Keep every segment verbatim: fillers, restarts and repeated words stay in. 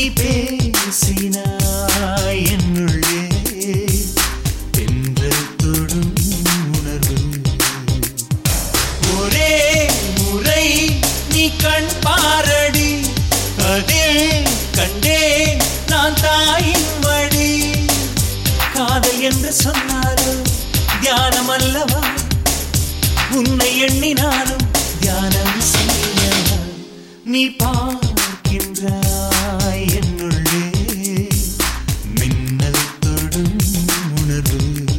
பேசினாய் என்னுள்ளே தென்றல் தொடும் உணர்வு. ஒரே முறை நீ கண் பாரடி, அதில் கண்டேன் நான் தாயின் மடி. காதல் என்று சொன்னாலும் தியானம் அல்லவா, உன்னை எண்ணினாலும் தியானம் செய்யவா. நீ பார்க்கின்றாய் என்னுள்ளே மின்னல் தொடும் உணர்வு.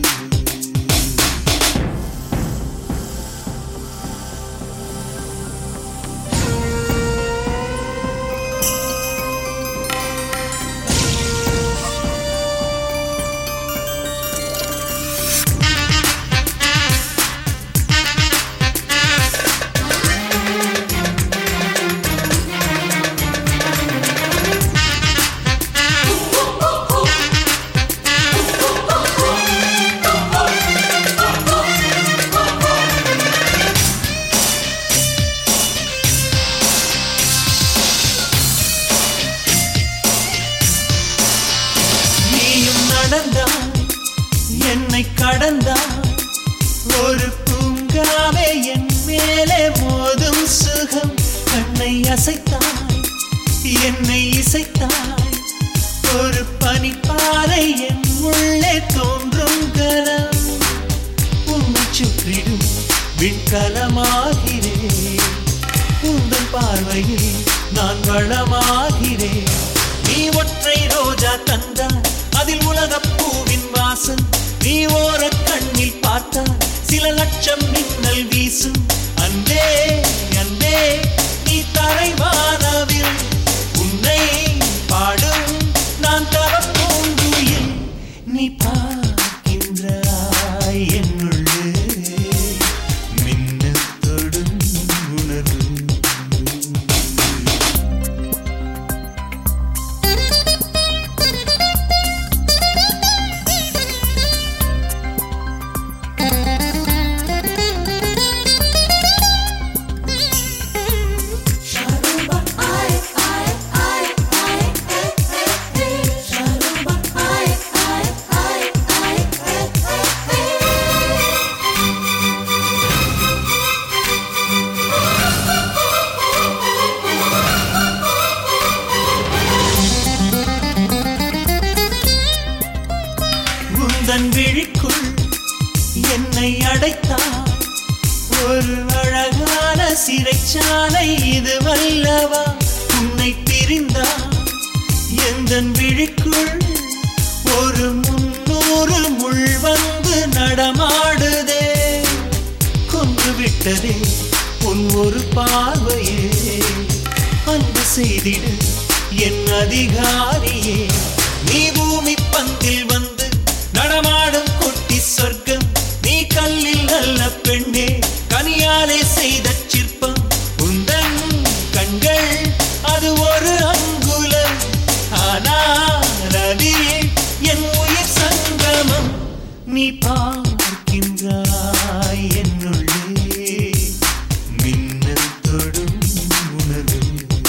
என்னை கடந்தாய் ஒரு பூங்காவே, என் மேலே மோதும் சுகம். கண்ணை அசைத்தாய் என்னை இசைத்தாய், ஒரு பனிப்பாறை என் உள்ளே தோன்றும் கலம். உன்னை சுற்றிடும் விண்கலமாகிறேன், உந்தன் பார்வையில் நான் வளமாகிறேன். நீ ஒற்றை ரோஜா தந்தாய், அதில் உலகப் பூவின் வாசம். நீ ஓர கண்ணில் பார்த்தால் சில லட்சம் மின்னல் வீசும். அன்பே அன்பே நீ தரைவானவில், உன்னை பாடும் நான் தவப்பூங்குயில். நீ பார்க்கின்றாய் என்னுள்ளே மின்னல் தொடும் உணர்வு. உந்தன் விழிக்குள் என்னை அடைத்தாய், ஒரு அழகான சிறைச்சாலை இது வல்லவா. உன்னை பிரிந்தாய் எந்தன் விழிக்குள் ஒரு முன்னூறு முள் வந்து நடமாடுதே. கொன்று விட்டதே உன் ஒரு பார்வையே, அன்பு செய்திடு என் அதிகாரியே. நீ பூமி பந்தில் வந்து நடமாடும் கொட்டி சொர்க்கம். நீ கல்லில் நல்ல பெண்ணே, கனியாலே செய்த சிற்பம். உந்தன் கண்கள் அது ஒரு அங்குலம், ஆனால் அதில் என் உயிர் சங்கமம். நீ பார்க்கின்றாய் என்னுள்ளே மின்னல் தொடும் உணர்வு.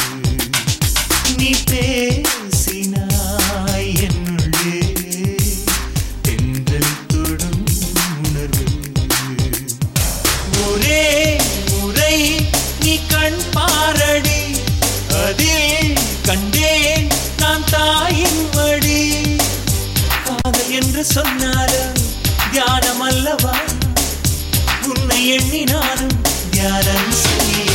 நீ பேசினாய் என்னுள்ளே தென்றல் தொடும் உணர்வு. ஒரே முறை நீ கண் பாரடி, அதில் கண்டேன் நான் தாயின் மடி. காதல் என்று சொன்னாலும் தியானம் அல்லவா, உன்னை எண்ணினாலும் தியானம் செய்ய.